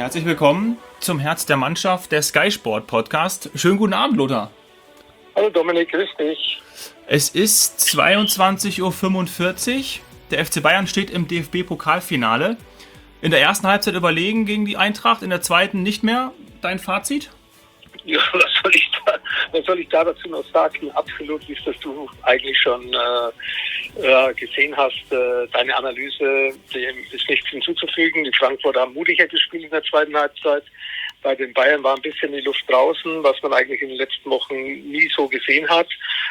Herzlich willkommen zum Herz der Mannschaft, der Sky Sport Podcast. Schönen guten Abend, Lothar. Hallo Dominik, grüß dich. Es ist 22:45 Uhr. Der FC Bayern steht im DFB-Pokalfinale. In der ersten Halbzeit überlegen gegen die Eintracht, in der zweiten nicht mehr. Dein Fazit? Ja, was soll ich da dazu noch sagen? Absolut, wie es das du eigentlich schon gesehen hast. Deine Analyse, dem ist nichts hinzuzufügen. Die Frankfurter haben mutiger gespielt in der zweiten Halbzeit. Bei den Bayern war ein bisschen die Luft draußen, was man eigentlich in den letzten Wochen nie so gesehen hat.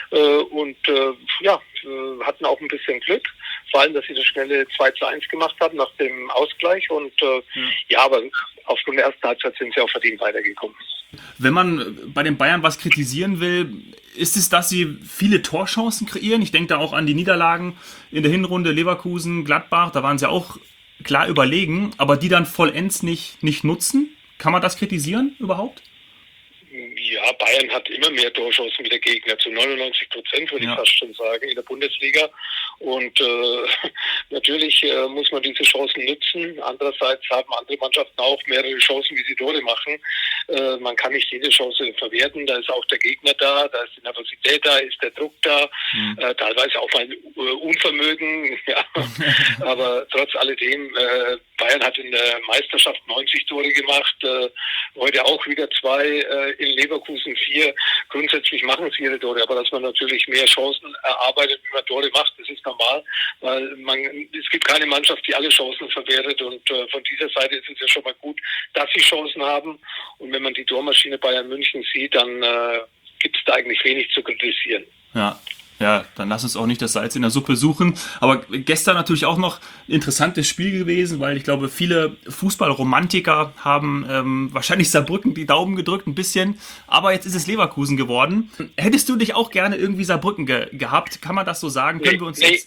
Hatten auch ein bisschen Glück. Vor allem, dass sie das schnelle 2:1 gemacht haben nach dem Ausgleich. Aber aufgrund der ersten Halbzeit sind sie auch verdient weitergekommen. Wenn man bei den Bayern was kritisieren will, ist es, dass sie viele Torchancen kreieren. Ich denke da auch an die Niederlagen in der Hinrunde, Leverkusen, Gladbach, da waren sie auch klar überlegen, aber die dann vollends nicht nutzen. Kann man das kritisieren überhaupt? Ja, Bayern hat immer mehr Torchancen wie der Gegner, zu 99%, würde ich fast schon sagen, in der Bundesliga. Und natürlich muss man diese Chancen nutzen. Andererseits haben andere Mannschaften auch mehrere Chancen, wie sie Tore machen. Man kann nicht jede Chance verwerten. Da ist auch der Gegner da ist die Nervosität da, ist der Druck da, teilweise auch ein Unvermögen. Ja. Aber trotz alledem, Bayern hat in der Meisterschaft 90 Tore gemacht, heute auch wieder 2, in Leverkusen 4. Grundsätzlich machen sie ihre Tore, aber dass man natürlich mehr Chancen erarbeitet, wie man Tore macht, das ist normal, weil es gibt keine Mannschaft, die alle Chancen verwertet, und von dieser Seite ist es ja schon mal gut, dass sie Chancen haben, und wenn man die Tormaschine Bayern München sieht, dann gibt es da eigentlich wenig zu kritisieren. Ja, dann lass uns auch nicht das Salz in der Suppe suchen. Aber gestern natürlich auch noch ein interessantes Spiel gewesen, weil ich glaube, viele Fußballromantiker haben wahrscheinlich Saarbrücken die Daumen gedrückt ein bisschen. Aber jetzt ist es Leverkusen geworden. Hättest du dich auch gerne irgendwie Saarbrücken gehabt? Kann man das so sagen? Können wir uns Nee.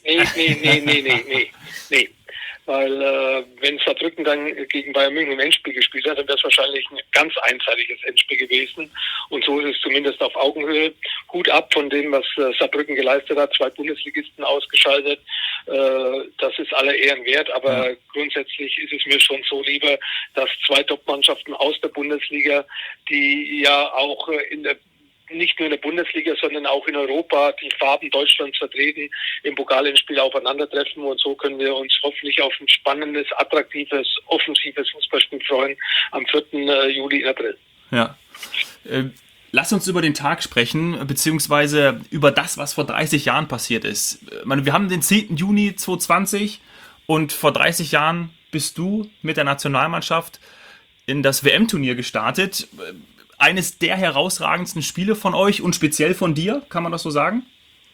Weil wenn Saarbrücken dann gegen Bayern München im Endspiel gespielt hat, dann wäre es wahrscheinlich ein ganz einseitiges Endspiel gewesen. Und so ist es zumindest auf Augenhöhe. Hut ab von dem, was Saarbrücken geleistet hat. 2 Bundesligisten ausgeschaltet. Das ist aller Ehren wert. Aber grundsätzlich ist es mir schon so lieber, dass 2 Top-Mannschaften aus der Bundesliga, die ja auch nicht nur in der Bundesliga, sondern auch in Europa die Farben Deutschlands vertreten, im Pokalendspiel aufeinandertreffen, und so können wir uns hoffentlich auf ein spannendes, attraktives, offensives Fußballspiel freuen am 4. Juli in April. Ja. Lass uns über den Tag sprechen, beziehungsweise über das, was vor 30 Jahren passiert ist. Ich meine, wir haben den 10. Juni 2020 und vor 30 Jahren bist du mit der Nationalmannschaft in das WM-Turnier gestartet. Eines der herausragendsten Spiele von euch und speziell von dir, kann man das so sagen?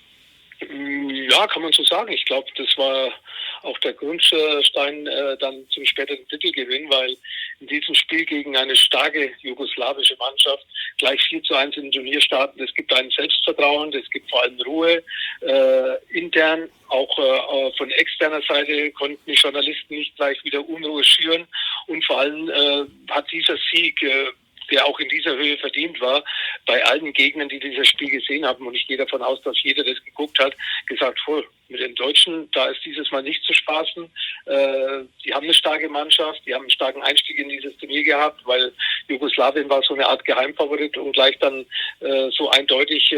Ja, kann man so sagen. Ich glaube, das war auch der Grundstein dann zum späteren Titelgewinn, weil in diesem Spiel gegen eine starke jugoslawische Mannschaft gleich 4:1 in den Turnier starten. Es gibt ein Selbstvertrauen, es gibt vor allem Ruhe. Intern, auch von externer Seite konnten die Journalisten nicht gleich wieder Unruhe schüren. Und vor allem hat dieser Sieg, der auch in dieser Höhe verdient war, bei allen Gegnern, die dieses Spiel gesehen haben, und ich gehe davon aus, dass jeder das geguckt hat, gesagt, mit den Deutschen, da ist dieses Mal nicht zu spaßen. Die haben eine starke Mannschaft, die haben einen starken Einstieg in dieses Turnier gehabt, weil Jugoslawien war so eine Art Geheimfavorit, und gleich dann so eindeutig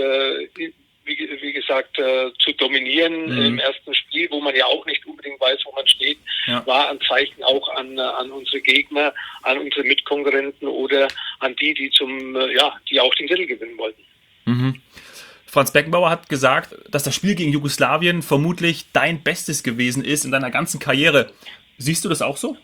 wie gesagt, zu dominieren im ersten Spiel, wo man ja auch nicht unbedingt weiß, wo man steht, war ein Zeichen auch an unsere Gegner, an unsere Mitkonkurrenten oder an die auch den Titel gewinnen wollten. Mhm. Franz Beckenbauer hat gesagt, dass das Spiel gegen Jugoslawien vermutlich dein Bestes gewesen ist in deiner ganzen Karriere. Siehst du das auch so?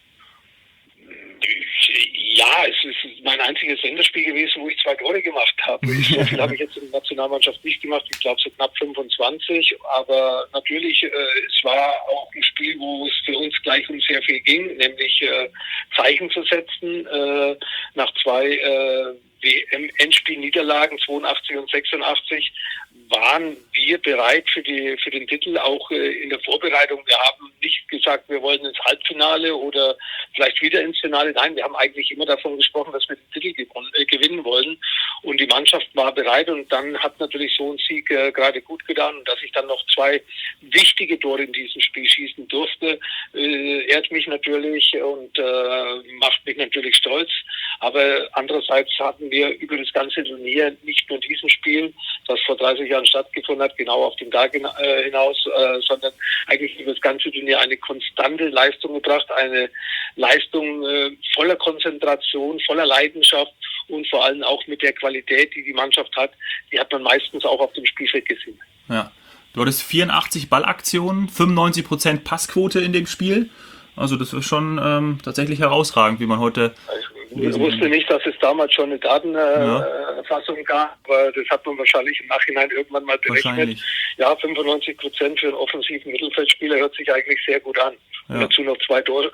Ja, es ist mein einziges Länderspiel gewesen, wo ich 2 Tore gemacht habe. So viel habe ich jetzt in der Nationalmannschaft nicht gemacht. Ich glaube, so knapp 25. Aber natürlich, es war auch ein Spiel, wo es für uns gleich um sehr viel ging, nämlich Zeichen zu setzen. Nach 2 WM-Endspiel-Niederlagen, 82 und 86, waren wir bereit für den Titel, auch in der Vorbereitung. Wir haben nicht gesagt, wir wollen ins Halbfinale oder vielleicht wieder ins Finale. Nein, wir haben eigentlich immer davon gesprochen, dass wir den Titel gewinnen wollen. Und die Mannschaft war bereit und dann hat natürlich so ein Sieg gerade gut getan. Und dass ich dann noch 2 wichtige Tore in diesem Spiel schießen durfte, ehrt mich natürlich und macht mich natürlich stolz. Aber andererseits hatten wir über das ganze Turnier, nicht nur in diesem Spiel, das vor 30 Jahren stattgefunden hat, genau auf den Tag hinaus, sondern eigentlich über das ganze Turnier eine konstante Leistung gebracht, eine Leistung voller Konzentration, voller Leidenschaft und vor allem auch mit der Qualität, die die Mannschaft hat, die hat man meistens auch auf dem Spielfeld gesehen. Ja, du hattest 84 Ballaktionen, 95% Passquote in dem Spiel. Also das ist schon tatsächlich herausragend, wie man heute... Ich wusste nicht, dass es damals schon eine Datenerfassung gab, aber das hat man wahrscheinlich im Nachhinein irgendwann mal berechnet. Ja, 95% für einen offensiven Mittelfeldspieler hört sich eigentlich sehr gut an. Ja. Und dazu noch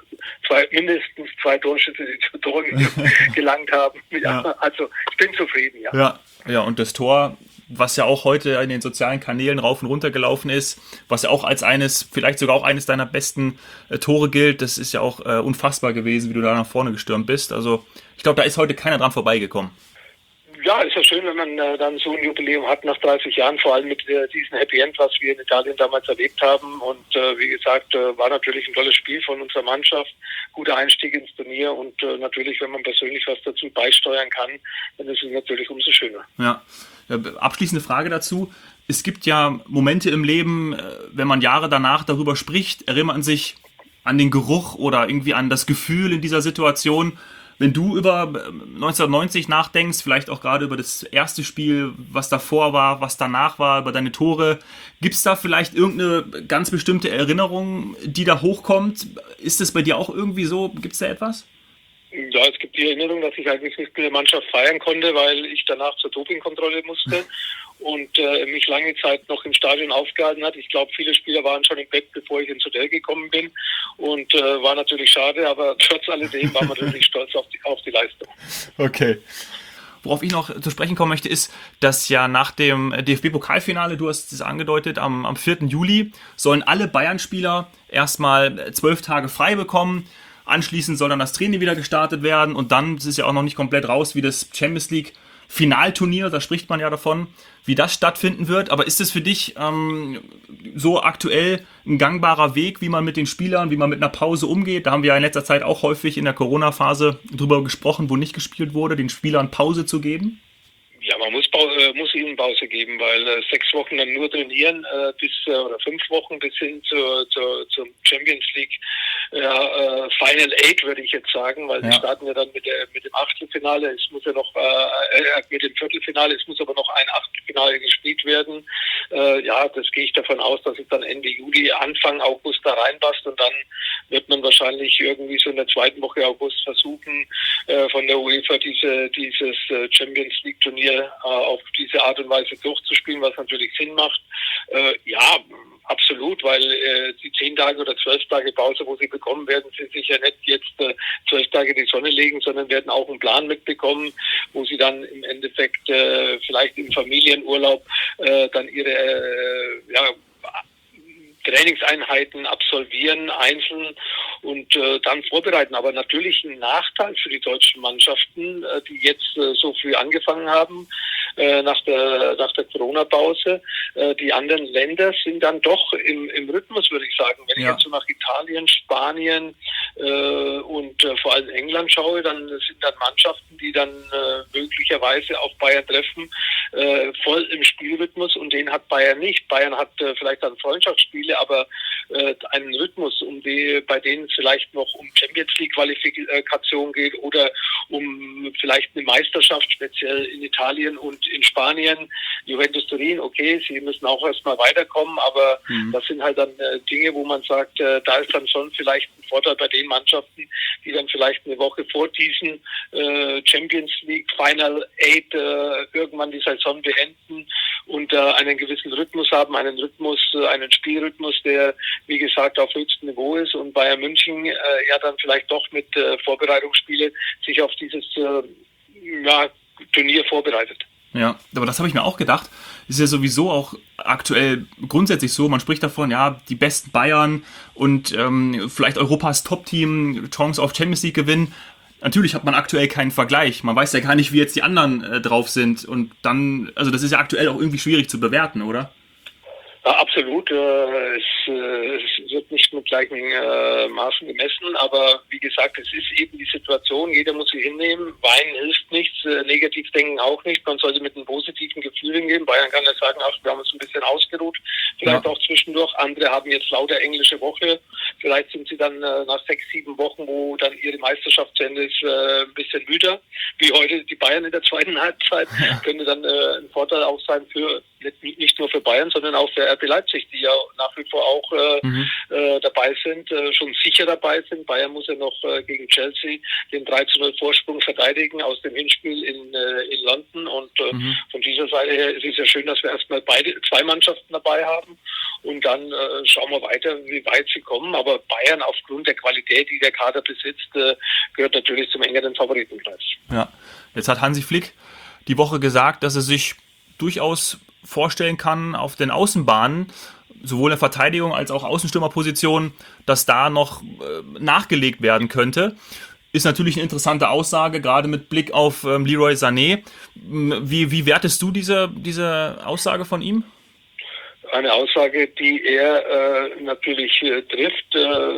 mindestens zwei Torschüsse, die zu Toren gelangt haben. Ja, also ich bin zufrieden, Ja, und das Tor, was ja auch heute in den sozialen Kanälen rauf und runter gelaufen ist, was ja auch als vielleicht sogar auch eines deiner besten Tore gilt, das ist ja auch unfassbar gewesen, wie du da nach vorne gestürmt bist. Also ich glaube, da ist heute keiner dran vorbeigekommen. Ja, ist ja schön, wenn man dann so ein Jubiläum hat nach 30 Jahren, vor allem mit diesem Happy End, was wir in Italien damals erlebt haben. Und wie gesagt, war natürlich ein tolles Spiel von unserer Mannschaft, guter Einstieg ins Turnier und natürlich, wenn man persönlich was dazu beisteuern kann, dann ist es natürlich umso schöner. Ja, abschließende Frage dazu. Es gibt ja Momente im Leben, wenn man Jahre danach darüber spricht, erinnert man sich an den Geruch oder irgendwie an das Gefühl in dieser Situation. Wenn du über 1990 nachdenkst, vielleicht auch gerade über das erste Spiel, was davor war, was danach war, über deine Tore, gibt es da vielleicht irgendeine ganz bestimmte Erinnerung, die da hochkommt? Ist es bei dir auch irgendwie so? Gibt es da etwas? Ja, es gibt die Erinnerung, dass ich eigentlich nicht mit der Mannschaft feiern konnte, weil ich danach zur Dopingkontrolle musste und mich lange Zeit noch im Stadion aufgehalten hat. Ich glaube, viele Spieler waren schon im Bett, bevor ich ins Hotel gekommen bin und war natürlich schade, aber trotz alledem war man natürlich stolz auf die Leistung. Okay. Worauf ich noch zu sprechen kommen möchte, ist, dass ja nach dem DFB-Pokalfinale, du hast es angedeutet, am 4. Juli sollen alle Bayern-Spieler erstmal 12 Tage frei bekommen. Anschließend soll dann das Training wieder gestartet werden und dann, das ist ja auch noch nicht komplett raus, wie das Champions League Finalturnier, da spricht man ja davon, wie das stattfinden wird. Aber ist es für dich so aktuell ein gangbarer Weg, wie man mit den Spielern, wie man mit einer Pause umgeht? Da haben wir ja in letzter Zeit auch häufig in der Corona-Phase drüber gesprochen, wo nicht gespielt wurde, den Spielern Pause zu geben. Ja, man muss ihnen Pause geben, weil 6 Wochen dann nur trainieren, oder 5 Wochen bis hin zum Champions League Final 8, würde ich jetzt sagen, weil wir starten ja dann mit dem Achtelfinale, es muss ja noch mit dem Viertelfinale, es muss aber noch ein Achtelfinale gespielt werden. Das gehe ich davon aus, dass es dann Ende Juli, Anfang August da reinpasst und dann wird man wahrscheinlich irgendwie so in der 2. Woche August versuchen, von der UEFA dieses Champions League Turnier auf diese Art und Weise durchzuspielen, was natürlich Sinn macht. Absolut, weil die 10 Tage oder 12 Tage Pause, wo sie bekommen werden, sie sich ja nicht jetzt 12 Tage in die Sonne legen, sondern werden auch einen Plan mitbekommen, wo sie dann im Endeffekt vielleicht im Familienurlaub dann ihre Trainingseinheiten absolvieren, einzeln und dann vorbereiten. Aber natürlich ein Nachteil für die deutschen Mannschaften, die jetzt so früh angefangen haben, nach der Corona-Pause. Die anderen Länder sind dann doch im Rhythmus, würde ich sagen. Wenn ich jetzt so nach Italien, Spanien und vor allem England schaue, dann sind dann Mannschaften, die dann möglicherweise auf Bayern treffen, voll im Spielrhythmus und den hat Bayern nicht. Bayern hat vielleicht dann Freundschaftsspiele, aber einen Rhythmus, bei denen es vielleicht noch um Champions League Qualifikation geht oder um vielleicht eine Meisterschaft, speziell in Italien und in Spanien. Juventus Turin, okay, sie müssen auch erstmal weiterkommen, aber das sind halt dann Dinge, wo man sagt, da ist dann schon vielleicht ein Vorteil bei den Mannschaften, die dann vielleicht eine Woche vor diesen Champions League Final 8 irgendwann die Saison beenden und einen gewissen Rhythmus haben, einen Spielrhythmus, der, wie gesagt, auf höchstem Niveau ist und Bayern München dann vielleicht doch mit Vorbereitungsspiele sich auf dieses Turnier vorbereitet. Ja, aber das habe ich mir auch gedacht. Ist ja sowieso auch aktuell grundsätzlich so. Man spricht davon, die besten Bayern und vielleicht Europas Top-Team, Chance auf Champions League gewinnen. Natürlich hat man aktuell keinen Vergleich. Man weiß ja gar nicht, wie jetzt die anderen drauf sind. Und dann, also das ist ja aktuell auch irgendwie schwierig zu bewerten, oder? Ja, absolut. Es wird nicht mit gleichen Maßen gemessen, aber wie gesagt, es ist eben die Situation, jeder muss sie hinnehmen. Weinen hilft nichts, negativ denken auch nicht. Man sollte mit einem positiven Gefühl hingehen. Bayern kann ja sagen, ach, wir haben uns ein bisschen ausgeruht, vielleicht auch zwischendurch. Andere haben jetzt lauter englische Woche. Vielleicht sind sie dann nach 6, 7 Wochen, wo dann ihre Meisterschaft zu Ende ist, ein bisschen müder, wie heute die Bayern in der zweiten Halbzeit. Könnte dann ein Vorteil auch sein für nicht nur für Bayern, sondern auch für RB Leipzig, die ja nach wie vor auch dabei sind, schon sicher dabei sind. Bayern muss ja noch gegen Chelsea den 3:0 Vorsprung verteidigen aus dem Hinspiel in London. Und von dieser Seite her ist es ja schön, dass wir erstmal zwei Mannschaften dabei haben. Und dann schauen wir weiter, wie weit sie kommen. Aber Bayern aufgrund der Qualität, die der Kader besitzt, gehört natürlich zum engeren Favoritenplatz. Ja, jetzt hat Hansi Flick die Woche gesagt, dass er sich durchaus vorstellen kann, auf den Außenbahnen, sowohl in der Verteidigung als auch Außenstürmerposition, dass da noch nachgelegt werden könnte. Ist natürlich eine interessante Aussage, gerade mit Blick auf Leroy Sané. Wie wertest du diese Aussage von ihm? Eine Aussage, die er natürlich trifft,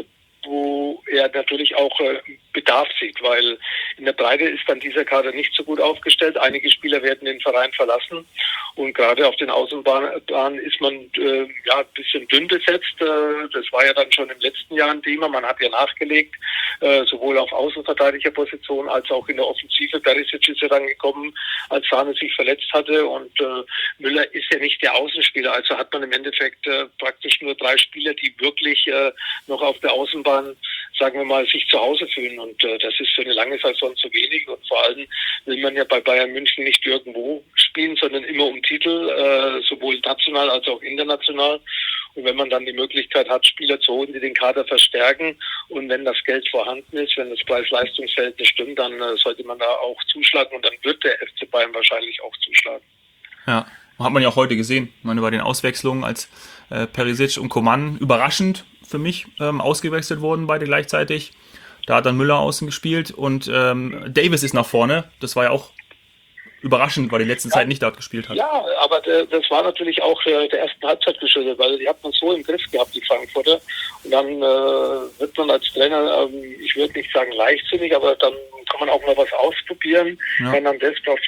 wo er natürlich auch Bedarf sieht, weil in der Breite ist dann dieser Kader nicht so gut aufgestellt. Einige Spieler werden den Verein verlassen und gerade auf den Außenbahnen ist man ein bisschen dünn besetzt. Das war ja dann schon im letzten Jahr ein Thema. Man hat ja nachgelegt, sowohl auf Außenverteidigerposition als auch in der Offensive. Perisic ist ja dann gekommen, als Sane sich verletzt hatte und Müller ist ja nicht der Außenspieler. Also hat man im Endeffekt praktisch nur 3 Spieler, die wirklich noch auf der Außenbahn, sagen wir mal, sich zu Hause fühlen. Und das ist für eine lange Saison zu wenig. Und vor allem will man ja bei Bayern München nicht irgendwo spielen, sondern immer um Titel, sowohl national als auch international. Und wenn man dann die Möglichkeit hat, Spieler zu holen, die den Kader verstärken und wenn das Geld vorhanden ist, wenn das Preis-Leistungs-Verhältnis stimmt, dann sollte man da auch zuschlagen und dann wird der FC Bayern wahrscheinlich auch zuschlagen. Ja, hat man ja auch heute gesehen. Ich meine, bei den Auswechslungen, als Perisic und Coman überraschend für mich ausgewechselt wurden, beide gleichzeitig. Da hat dann Müller außen gespielt und Davis ist nach vorne. Das war ja auch überraschend, weil die letzten Zeit nicht dort gespielt hat. Ja, aber das war natürlich auch der ersten Halbzeit geschuldet, weil die hat man so im Griff gehabt, die Frankfurter. Und dann wird man als Trainer, ich würde nicht sagen leichtsinnig, aber dann kann man auch mal was ausprobieren. Ja. Hernandez braucht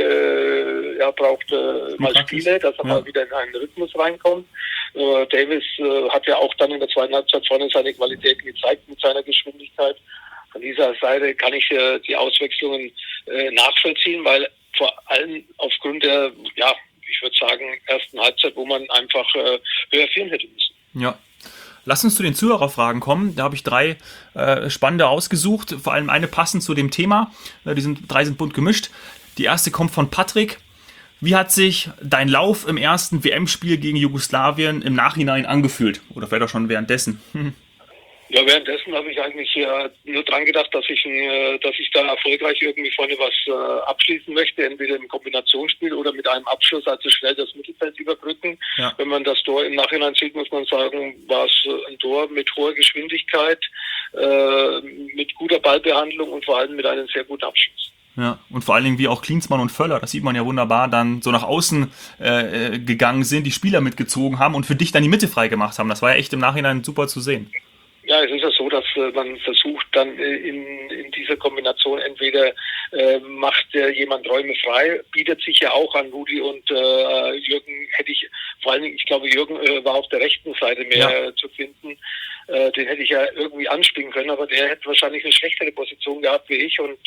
mal Spiele, dass er mal wieder in einen Rhythmus reinkommt. Davis hat ja auch dann in der zweiten Halbzeit vorne seine Qualitäten gezeigt mit seiner Geschwindigkeit. Von dieser Seite kann ich die Auswechslungen nachvollziehen, weil vor allem aufgrund der, ich würde sagen, ersten Halbzeit, wo man einfach höher führen hätte müssen. Ja. Lass uns zu den Zuhörerfragen kommen. Da habe ich 3 spannende ausgesucht, vor allem eine passend zu dem Thema. 3 sind bunt gemischt. Die erste kommt von Patrick. Wie hat sich dein Lauf im ersten WM-Spiel gegen Jugoslawien im Nachhinein angefühlt? Oder vielleicht auch schon währenddessen? Ja, währenddessen habe ich eigentlich nur dran gedacht, dass ich da erfolgreich irgendwie vorne was abschließen möchte, entweder im Kombinationsspiel oder mit einem Abschluss, also schnell das Mittelfeld überbrücken. Ja. Wenn man das Tor im Nachhinein sieht, muss man sagen, war es ein Tor mit hoher Geschwindigkeit, mit guter Ballbehandlung und vor allem mit einem sehr guten Abschluss. Ja, und vor allen Dingen wie auch Klinsmann und Völler, das sieht man ja wunderbar, dann so nach außen gegangen sind, die Spieler mitgezogen haben und für dich dann die Mitte frei gemacht haben. Das war ja echt im Nachhinein super zu sehen. Ja, es ist ja so, dass man versucht dann in dieser Kombination entweder macht jemand Räume frei, bietet sich ja auch an. Rudi und Jürgen vor allen Dingen, ich glaube, Jürgen war auf der rechten Seite mehr zu finden. Den hätte ich ja irgendwie anspielen können, aber der hätte wahrscheinlich eine schlechtere Position gehabt wie ich. Und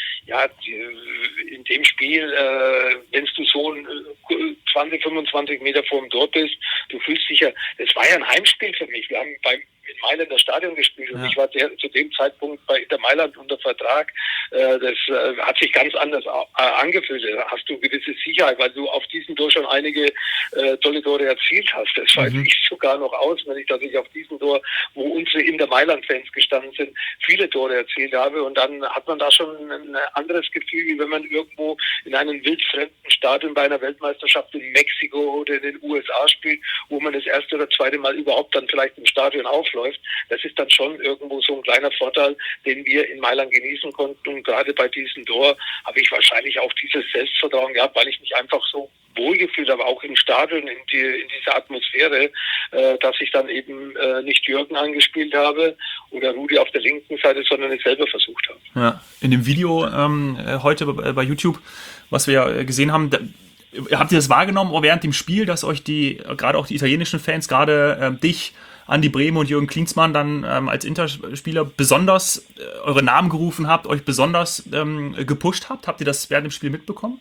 in dem Spiel, wenn du so 20, 25 Meter vor dem Tor bist, du fühlst dich ja, das war ja ein Heimspiel für mich. Wir haben in Mailand das Stadion gespielt und ich war zu dem Zeitpunkt bei Inter Mailand unter Vertrag. Das hat sich ganz anders angefühlt. Da hast du gewisse Sicherheit, weil du auf diesem Tor schon einige tolle Tore erzielt hast. Das weiß ich sogar noch auswendig, dass ich auf diesem Tor, wo unsere Inter Mailand-Fans gestanden sind, viele Tore erzielt habe. Und dann hat man da schon ein anderes Gefühl, wie wenn man irgendwo in in einem wildfremden Stadion bei einer Weltmeisterschaft in Mexiko oder in den USA spielt, wo man das erste oder zweite Mal überhaupt dann vielleicht im Stadion aufläuft. Das ist dann schon irgendwo so ein kleiner Vorteil, den wir in Mailand genießen konnten. Und gerade bei diesem Tor habe ich wahrscheinlich auch dieses Selbstvertrauen gehabt, weil ich mich einfach so wohlgefühlt habe, auch im Stadion, in dieser Atmosphäre, dass ich dann eben nicht Jürgen angespielt habe oder Rudi auf der linken Seite, sondern es selber versucht habe. Ja, in dem Video heute bei YouTube, was wir ja gesehen haben, habt ihr das wahrgenommen während dem Spiel, dass euch gerade auch die italienischen Fans, gerade dich, Andi Brehme und Jürgen Klinsmann dann als Interspieler besonders eure Namen gerufen habt, euch besonders gepusht habt? Habt ihr das während dem Spiel mitbekommen?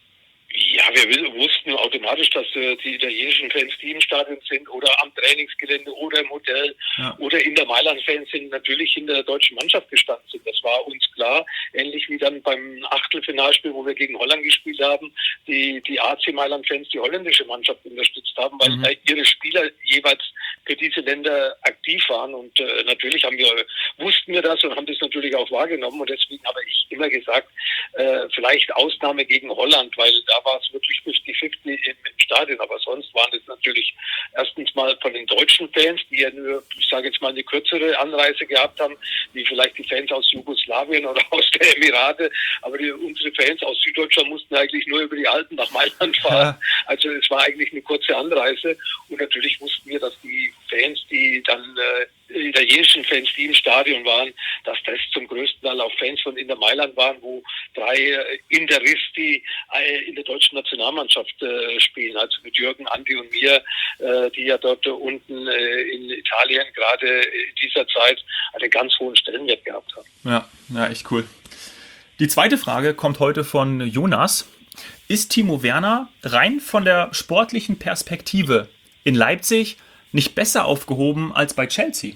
Ja, wir wussten automatisch, dass die italienischen Fans, die im Stadion sind oder am Trainingsgelände oder im Hotel oder in der Mailand-Fans sind, natürlich hinter der deutschen Mannschaft gestanden sind. Das war uns klar. Ähnlich wie dann beim Achtelfinalspiel, wo wir gegen Holland gespielt haben, die AC Mailand-Fans die holländische Mannschaft unterstützt haben, weil ihre Spieler jeweils für diese Länder aktiv waren. Und natürlich wussten wir das und haben das natürlich auch wahrgenommen. Und deswegen habe ich immer gesagt, vielleicht Ausnahme gegen Holland, weil da war es wirklich 50-50 im Stadion. Aber sonst waren es natürlich erstens mal von den deutschen Fans, die ja nur, ich sage jetzt mal, eine kürzere Anreise gehabt haben, wie vielleicht die Fans aus Jugoslawien oder aus der Emirate. Aber unsere Fans aus Süddeutschland mussten eigentlich nur über die Alpen nach Mailand fahren. Also es war eigentlich eine kurze Anreise. Und natürlich wussten wir, dass die Fans, die dann italienischen Fans, die im Stadion waren, dass das zum größten Teil auch Fans von Inter Mailand waren, wo 3 Interisti in der deutschen Nationalmannschaft spielen, also mit Jürgen, Andi und mir, die ja dort unten in Italien gerade in dieser Zeit einen ganz hohen Stellenwert gehabt haben. Ja, echt cool. Die zweite Frage kommt heute von Jonas. Ist Timo Werner rein von der sportlichen Perspektive in Leipzig nicht besser aufgehoben als bei Chelsea?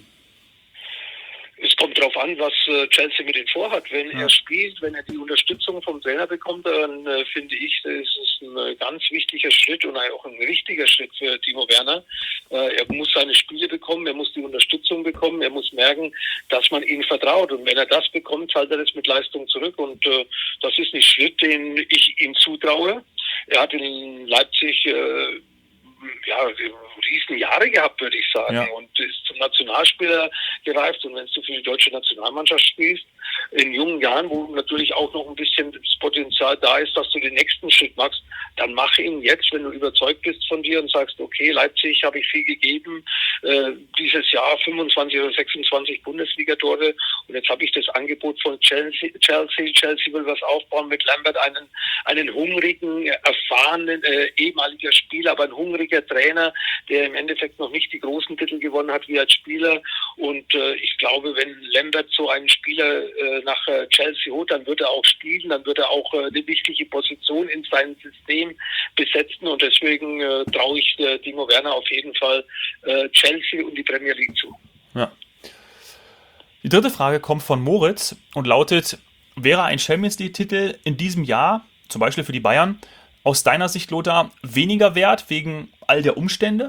Es kommt darauf an, was Chelsea mit ihm vorhat. Wenn er spielt, wenn er die Unterstützung vom Trainer bekommt, dann finde ich, das ist ein ganz wichtiger Schritt und auch ein richtiger Schritt für Timo Werner. Er muss seine Spiele bekommen, er muss die Unterstützung bekommen, er muss merken, dass man ihm vertraut. Und wenn er das bekommt, zahlt er das mit Leistung zurück. Und das ist ein Schritt, den ich ihm zutraue. Er hat in Leipzig riesen Jahre gehabt, würde ich sagen. Ja. Und ist zum Nationalspieler gereift. Und wenn du für die deutsche Nationalmannschaft spielst, in jungen Jahren, wo natürlich auch noch ein bisschen das Potenzial da ist, dass du den nächsten Schritt machst, dann mach ihn jetzt, wenn du überzeugt bist von dir und sagst, okay, Leipzig habe ich viel gegeben, dieses Jahr 25 oder 26 Bundesliga-Tore und jetzt habe ich das Angebot von Chelsea will was aufbauen mit Lambert, einen hungrigen, erfahrenen, ehemaliger Spieler, aber ein hungriger Trainer, der im Endeffekt noch nicht die großen Titel gewonnen hat wie als Spieler. Und ich glaube, wenn Lambert so einen Spieler nach Chelsea holt, dann wird er auch spielen, dann wird er auch eine wichtige Position in seinem System besetzen. Und deswegen traue ich Timo Werner auf jeden Fall Chelsea und die Premier League zu. Ja. Die dritte Frage kommt von Moritz und lautet: Wäre ein Champions League-Titel in diesem Jahr, zum Beispiel für die Bayern, aus deiner Sicht, Lothar, weniger wert wegen all der Umstände?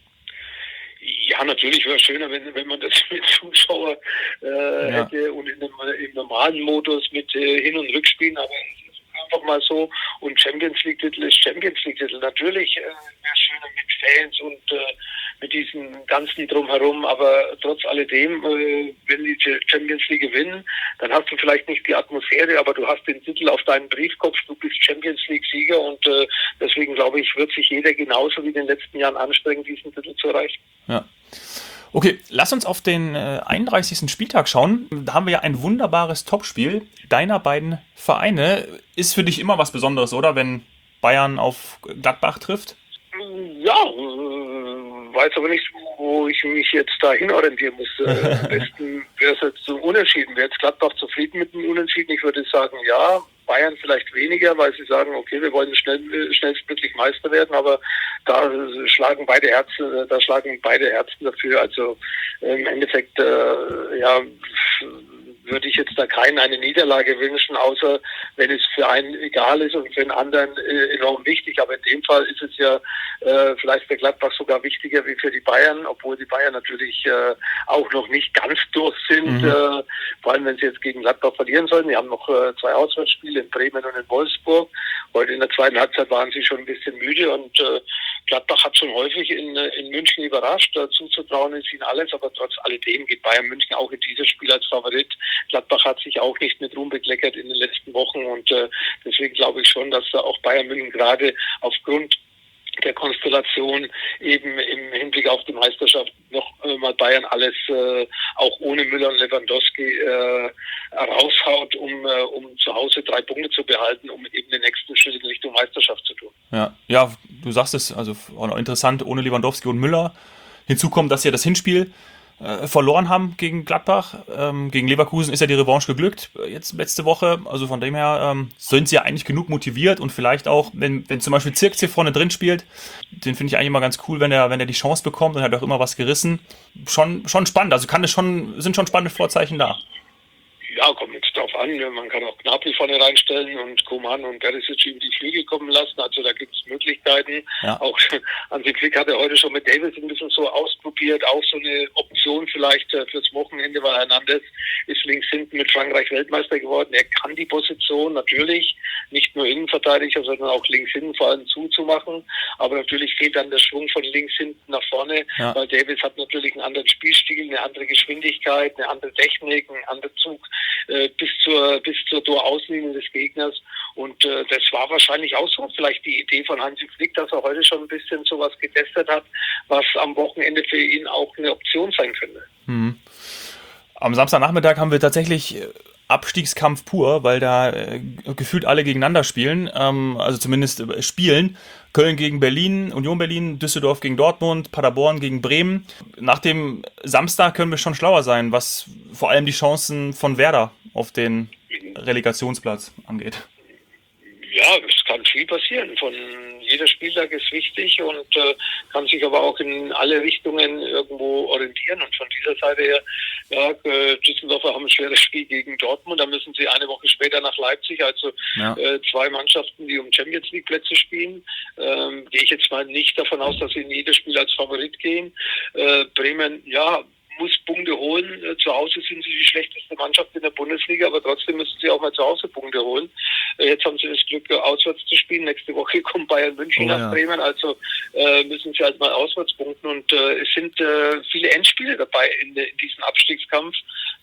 Ja, natürlich wäre es schöner, wenn man das mit Zuschauer hätte und im normalen Modus mit Hin- und Rückspielen, aber es ist einfach mal so. Und Champions League-Titel ist Champions League-Titel. Natürlich wäre es schöner mit Fans und mit diesem ganzen Drumherum, aber trotz alledem, wenn die Champions League gewinnen, dann hast du vielleicht nicht die Atmosphäre, aber du hast den Titel auf deinem Briefkopf, du bist Champions League-Sieger und deswegen glaube ich, wird sich jeder genauso wie in den letzten Jahren anstrengen, diesen Titel zu erreichen. Ja. Okay, lass uns auf den 31. Spieltag schauen. Da haben wir ja ein wunderbares Topspiel deiner beiden Vereine. Ist für dich immer was Besonderes, oder? Wenn Bayern auf Gladbach trifft? Ja, weiß aber nicht, wo ich mich jetzt da hinorientieren muss. Am besten wäre es jetzt so Unentschieden. Wäre jetzt Gladbach zufrieden mit dem Unentschieden? Ich würde sagen, ja. Bayern vielleicht weniger, weil sie sagen, okay, wir wollen schnellstmöglich Meister werden, aber da schlagen beide Herzen dafür. Also im Endeffekt, würde ich jetzt da keinen eine Niederlage wünschen, außer wenn es für einen egal ist und für den anderen enorm wichtig. Aber in dem Fall ist es ja vielleicht für Gladbach sogar wichtiger wie für die Bayern, obwohl die Bayern natürlich auch noch nicht ganz durch sind, vor allem wenn sie jetzt gegen Gladbach verlieren sollen. Die haben noch 2 Auswärtsspiele in Bremen und in Wolfsburg Heute in der zweiten Halbzeit waren sie schon ein bisschen müde und Gladbach hat schon häufig in München überrascht. Zuzutrauen ist ihnen alles, aber trotz alledem geht Bayern München auch in dieses Spiel als Favorit. Gladbach hat sich auch nicht mit Ruhm bekleckert in den letzten Wochen und deswegen glaube ich schon, dass da auch Bayern München gerade aufgrund der Konstellation eben im Hinblick auf die Meisterschaft noch mal Bayern alles auch ohne Müller und Lewandowski raushaut, um zu Hause 3 Punkte zu behalten, um eben den nächsten Schritt in Richtung Meisterschaft zu tun. Ja, du sagst es, also auch noch interessant, ohne Lewandowski und Müller. Hinzu kommt, dass sie das Hinspiel verloren haben gegen Gladbach. Gegen Leverkusen ist ja die Revanche geglückt, jetzt letzte Woche. Also von dem her sind sie ja eigentlich genug motiviert und vielleicht auch, wenn zum Beispiel Zirkzee vorne drin spielt, den finde ich eigentlich immer ganz cool, wenn er die Chance bekommt und hat auch immer was gerissen. Schon spannend, also sind schon spannende Vorzeichen da. Ja, kommt jetzt drauf an. Man kann auch Gnabry vorne reinstellen und Coman und Perisic in die Flügel kommen lassen. Also da gibt es Möglichkeiten. Ja. Auch Hansi Flick hat er heute schon mit Davis ein bisschen so ausprobiert. Auch so eine Option vielleicht fürs Wochenende, weil Hernandez ist links hinten mit Frankreich Weltmeister geworden. Er kann die Position natürlich nicht nur Innenverteidiger, sondern auch links hinten vor allem zuzumachen. Aber natürlich fehlt dann der Schwung von links hinten nach vorne, weil Davis hat natürlich einen anderen Spielstil, eine andere Geschwindigkeit, eine andere Technik, einen anderen Zug bis zur Torauslinie des Gegners. Und das war wahrscheinlich auch so vielleicht die Idee von Hansi Flick, dass er heute schon ein bisschen sowas getestet hat, was am Wochenende für ihn auch eine Option sein könnte. Mhm. Am Samstagnachmittag haben wir tatsächlich Abstiegskampf pur, weil da gefühlt alle gegeneinander spielen, also zumindest spielen. Köln gegen Berlin, Union Berlin, Düsseldorf gegen Dortmund, Paderborn gegen Bremen. Nach dem Samstag können wir schon schlauer sein, was vor allem die Chancen von Werder auf den Relegationsplatz angeht. Ja, es kann viel passieren. Jeder Spieltag ist wichtig und kann sich aber auch in alle Richtungen irgendwo orientieren. Und von dieser Seite her, Düsseldorfer haben ein schweres Spiel gegen Dortmund. Da müssen sie eine Woche später nach Leipzig. Also 2 Mannschaften, die um Champions League Plätze spielen. Gehe ich jetzt mal nicht davon aus, dass sie in jedes Spiel als Favorit gehen. Bremen, muss Punkte holen. Zu Hause sind sie die schlechteste Mannschaft in der Bundesliga, aber trotzdem müssen sie auch mal zu Hause Punkte holen. Jetzt haben sie das Glück, auswärts zu spielen. Nächste Woche kommt Bayern München nach Bremen, also müssen sie halt mal auswärts punkten. Und es sind viele Endspiele dabei in diesem Abstiegskampf.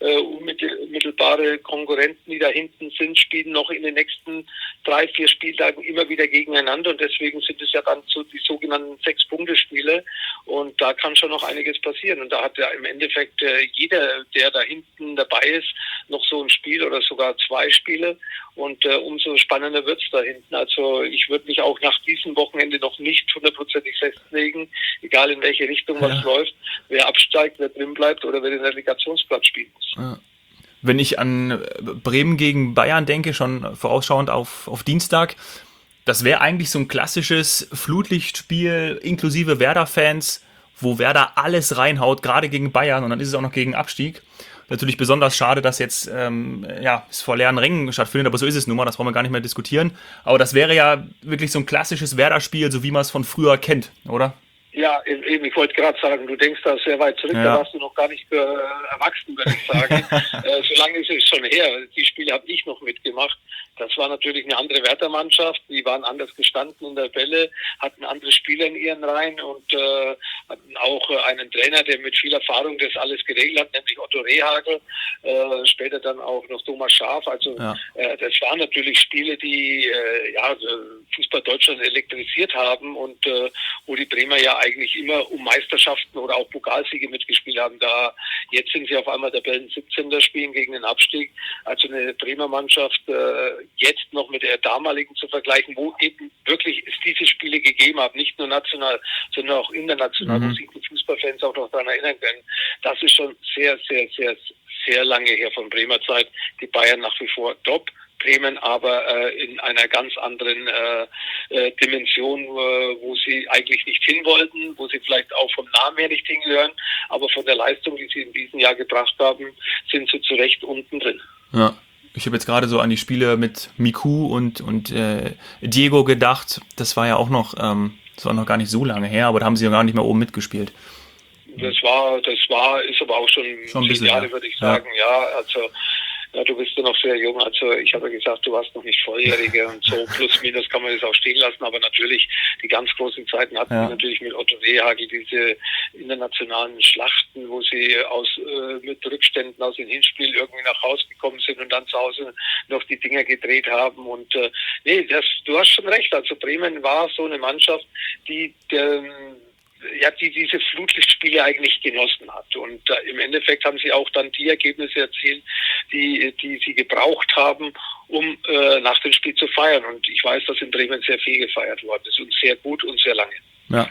Unmittelbare Konkurrenten, die da hinten sind, spielen noch in den nächsten 3-4 Spieltagen immer wieder gegeneinander. Und deswegen sind es ja dann so die sogenannten 6-Punkte-Spiele. Und da kann schon noch einiges passieren. Und da hat ja im Endeffekt jeder, der da hinten dabei ist, noch so ein Spiel oder sogar 2 Spiele. Und umso spannender wird es da hinten. Also ich würde mich auch nach diesem Wochenende noch nicht 100%ig festlegen, egal in welche Richtung was läuft, wer absteigt, wer drin bleibt oder wer den Relegationsplatz spielen muss. Ja. Wenn ich an Bremen gegen Bayern denke, schon vorausschauend auf Dienstag, das wäre eigentlich so ein klassisches Flutlichtspiel inklusive Werder-Fans, wo Werder alles reinhaut, gerade gegen Bayern, und dann ist es auch noch gegen Abstieg. Natürlich besonders schade, dass jetzt es vor leeren Rängen stattfindet, aber so ist es nun mal, das wollen wir gar nicht mehr diskutieren. Aber das wäre ja wirklich so ein klassisches Werder-Spiel, so wie man es von früher kennt, oder? Ja, eben, ich wollte gerade sagen, du denkst da sehr weit zurück, da warst du noch gar nicht erwachsen, würde ich sagen. So lange ist es schon her. Die Spiele habe ich noch mitgemacht. Das war natürlich eine andere Werder-Mannschaft. Die waren anders gestanden in der Bälle, hatten andere Spieler in ihren Reihen und hatten auch einen Trainer, der mit viel Erfahrung das alles geregelt hat, nämlich Otto Rehhagel, später dann auch noch Thomas Schaaf. Also das waren natürlich Spiele, die Fußball Deutschland elektrisiert haben und wo die Bremer ja eigentlich immer um Meisterschaften oder auch Pokalsiege mitgespielt haben. Jetzt sind sie auf einmal Tabellen 17. spielen gegen den Abstieg. Also eine Bremer Mannschaft jetzt noch mit der damaligen zu vergleichen, wo eben wirklich es diese Spiele gegeben haben, nicht nur national, sondern auch international, wo sich die Fußballfans auch noch daran erinnern können. Das ist schon sehr, sehr, sehr, sehr lange her von Bremer Zeit. Die Bayern nach wie vor top. Bremen aber in einer ganz anderen Dimension, wo sie eigentlich nicht hin wollten, wo sie vielleicht auch vom Namen her nicht hingehören, aber von der Leistung, die sie in diesem Jahr gebracht haben, sind sie zu Recht unten drin. Ja, ich habe jetzt gerade so an die Spiele mit Miku und Diego gedacht. Das war ja auch noch, gar nicht so lange her, aber da haben sie ja gar nicht mehr oben mitgespielt. Ist aber auch schon 10 Jahre, würde ich sagen, also ja, du bist ja noch sehr jung, also ich habe gesagt, du warst noch nicht Volljährige und so, plus minus kann man das auch stehen lassen, aber natürlich die ganz großen Zeiten hatten wir natürlich mit Otto Rehhagel, diese internationalen Schlachten, wo sie mit Rückständen aus dem Hinspiel irgendwie nach Hause gekommen sind und dann zu Hause noch die Dinger gedreht haben und du hast schon recht, also Bremen war so eine Mannschaft, die diese Flutlichtspiele eigentlich genossen hat. Und im Endeffekt haben sie auch dann die Ergebnisse erzielt, die sie gebraucht haben, um nach dem Spiel zu feiern. Und ich weiß, dass in Bremen sehr viel gefeiert worden ist und sehr gut und sehr lange. Ja.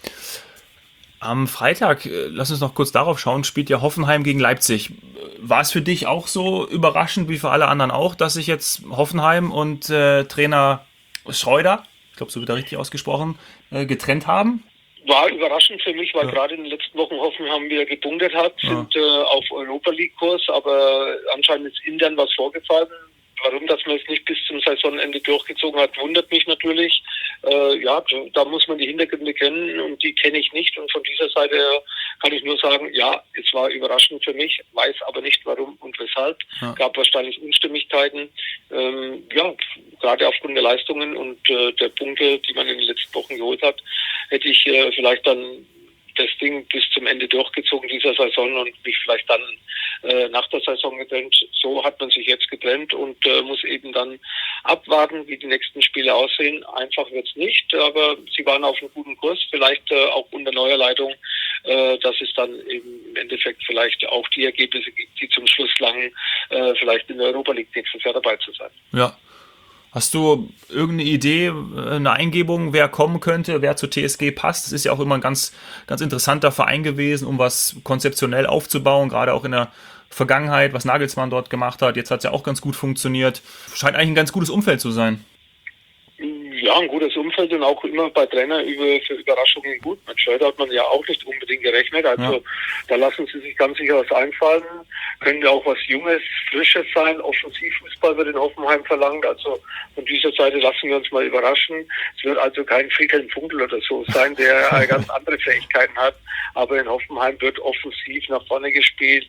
Am Freitag, lass uns noch kurz darauf schauen, spielt ja Hoffenheim gegen Leipzig. War es für dich auch so überraschend, wie für alle anderen auch, dass sich jetzt Hoffenheim und Trainer Schreuder, ich glaube, so wird er richtig ausgesprochen, getrennt haben? War überraschend für mich, weil gerade in den letzten Wochen Hoffenheim wieder gepunktet hat, sind auf Europa-League-Kurs, aber anscheinend ist intern was vorgefallen. Warum, dass man es nicht bis zum Saisonende durchgezogen hat, wundert mich natürlich. Da muss man die Hintergründe kennen und die kenne ich nicht. Und von dieser Seite kann ich nur sagen, ja, es war überraschend für mich, weiß aber nicht warum und weshalb. Gab wahrscheinlich Unstimmigkeiten, gerade aufgrund der Leistungen und der Punkte, die man in den letzten Wochen geholt hat, hätte ich vielleicht dann das Ding bis zum Ende durchgezogen dieser Saison und mich vielleicht dann nach der Saison getrennt. So hat man sich jetzt getrennt und muss eben dann abwarten, wie die nächsten Spiele aussehen. Einfach wird es nicht, aber sie waren auf einem guten Kurs, vielleicht auch unter neuer Leitung, dass es dann im Endeffekt vielleicht auch die Ergebnisse gibt, die zum Schluss langen, vielleicht in der Europa League nächstes Jahr dabei zu sein. Ja. Hast du irgendeine Idee, eine Eingebung, wer kommen könnte, wer zur TSG passt? Das ist ja auch immer ein ganz, ganz interessanter Verein gewesen, um was konzeptionell aufzubauen, gerade auch in der Vergangenheit, was Nagelsmann dort gemacht hat. Jetzt hat es ja auch ganz gut funktioniert. Scheint eigentlich ein ganz gutes Umfeld zu sein. Ja, ein gutes Umfeld und auch immer bei Trainer für Überraschungen gut. Mit Schreuder hat man ja auch nicht unbedingt gerechnet. Also da lassen sie sich ganz sicher was einfallen. Könnte auch was Junges, Frisches sein. Offensivfußball wird in Hoffenheim verlangt. Also von dieser Seite lassen wir uns mal überraschen. Es wird also kein Friedhelm Funkel oder so sein, der ganz andere Fähigkeiten hat. Aber in Hoffenheim wird offensiv nach vorne gespielt.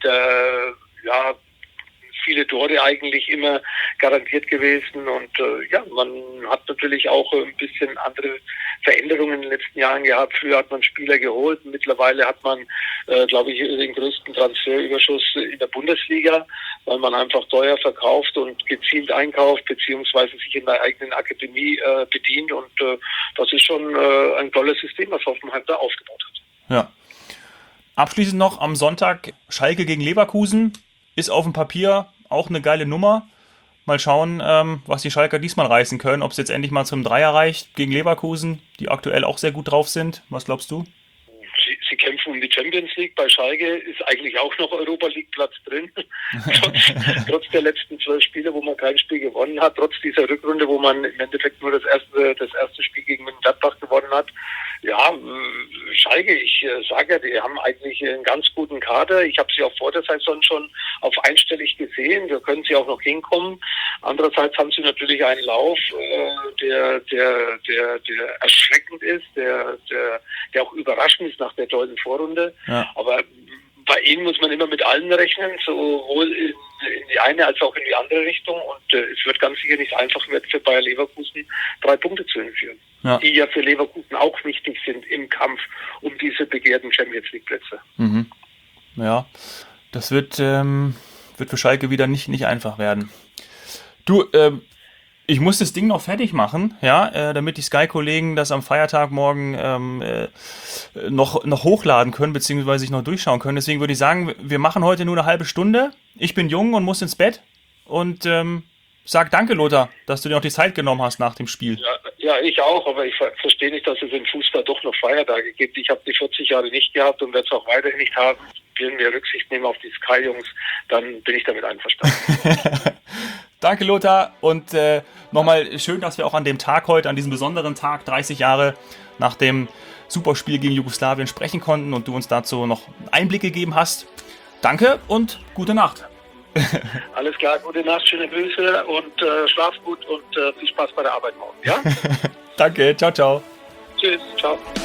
Viele Tore eigentlich immer garantiert gewesen und man hat natürlich auch ein bisschen andere Veränderungen in den letzten Jahren gehabt. Früher hat man Spieler geholt, mittlerweile hat man, glaube ich, den größten Transferüberschuss in der Bundesliga, weil man einfach teuer verkauft und gezielt einkauft, beziehungsweise sich in der eigenen Akademie bedient und das ist schon ein tolles System, was Hoffenheim da aufgebaut hat. Ja. Abschließend noch am Sonntag Schalke gegen Leverkusen. Ist auf dem Papier auch eine geile Nummer. Mal schauen, was die Schalker diesmal reißen können. Ob es jetzt endlich mal zum Dreier reicht gegen Leverkusen, die aktuell auch sehr gut drauf sind. Was glaubst du? Sie kämpfen um die Champions League. Bei Schalke ist eigentlich auch noch Europa League Platz drin. trotz der letzten 12 Spiele, wo man kein Spiel gewonnen hat. Trotz dieser Rückrunde, wo man im Endeffekt nur das erste Spiel gegen Mönchengladbach gewonnen hat. Ja, Schalke, ich sage ja, die haben eigentlich einen ganz guten Kader. Ich habe sie auch vor der Saison schon auf einstellig gesehen. Da können sie auch noch hinkommen. Andererseits haben sie natürlich einen Lauf, der erschreckend ist, der auch überraschend ist nach der tollen Vorrunde. Ja. Aber bei ihnen muss man immer mit allen rechnen, sowohl in die eine als auch in die andere Richtung. Und es wird ganz sicher nicht einfach werden für Bayer Leverkusen 3 Punkte zu entführen. Ja. Die ja für Leverkusen auch wichtig sind im Kampf um diese begehrten Champions League Plätze. Mhm. Ja, das wird für Schalke wieder nicht einfach werden. Du, ich muss das Ding noch fertig machen, ja, damit die Sky-Kollegen das am Feiertag morgen noch hochladen können, beziehungsweise sich noch durchschauen können. Deswegen würde ich sagen, wir machen heute nur eine halbe Stunde. Ich bin jung und muss ins Bett und sag danke, Lothar, dass du dir noch die Zeit genommen hast nach dem Spiel. Ja, ich auch, aber ich verstehe nicht, dass es im Fußball doch noch Feiertage gibt. Ich habe die 40 Jahre nicht gehabt und werde es auch weiterhin nicht haben. Wenn wir Rücksicht nehmen auf die Sky-Jungs, dann bin ich damit einverstanden. Danke, Lothar. Und nochmal schön, dass wir auch an dem Tag heute, an diesem besonderen Tag, 30 Jahre nach dem Superspiel gegen Jugoslawien sprechen konnten und du uns dazu noch Einblick gegeben hast. Danke und gute Nacht. Alles klar, gute Nacht, schöne Grüße und schlaf gut und viel Spaß bei der Arbeit morgen. Ja? Danke, ciao, ciao. Tschüss, ciao.